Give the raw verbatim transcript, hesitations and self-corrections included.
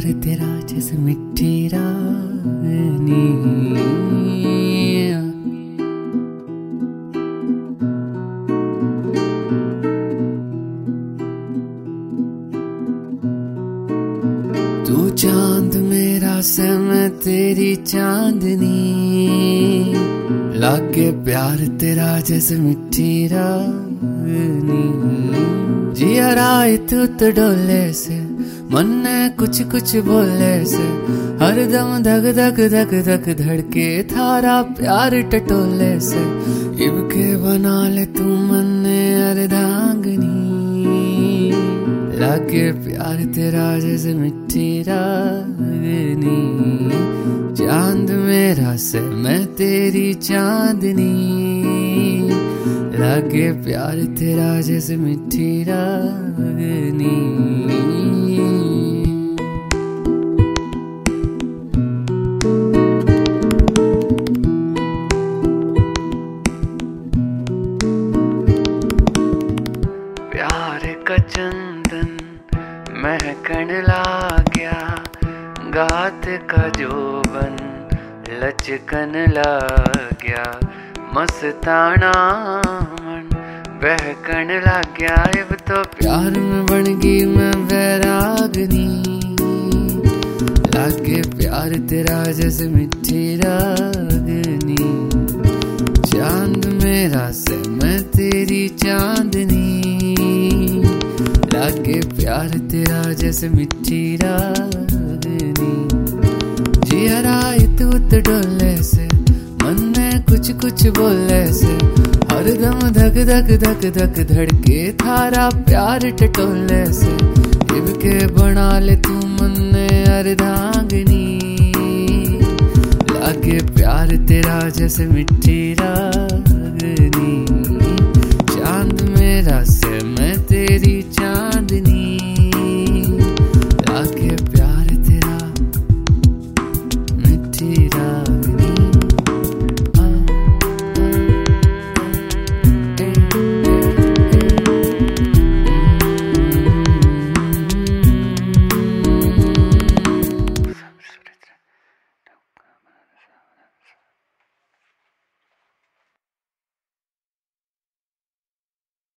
तेरा जैसे मिट्टी रानी। तू चांद मेरा से मैं तेरी चांदनी, लागे प्यार तेरा जैसे मिट्टी रानी। जिया रात उत डोले से मन ने कुछ कुछ बोले से, हर दम धक धक धक धक धड़के थारा प्यार टटोले से। इब के बना ले तू मन ने अर्धांगनी, लागे प्यार तेरा जैसे मिट्टी रागनी। चांद मेरा से मैं तेरी चांदनी, लागे प्यार तेरा जैसे मिट्टी रागनी। प्यार का चंदन महकन लाग्या, गात का जोबन लचकन लाग्या। मस्ताना मन बहकन लाग्या, अब तो प्यार में बन गई मैं वैरागनी। लागे प्यार तेरा जैसे मिट्टी रागनी। चांद मेरा से मैं तेरी चांदनी, लागे प्यार तेरा जैसे मिट्टी रागनी। जिया रात उत डोले से मन में कुछ कुछ बोले से, हर दम धक धक धक धक धड़के थारा प्यार टटोले से। इब के बना ले तू मन ने अर्धांगनी, लागे प्यार तेरा जैसे मिट्टी रागनी। चांद मेरा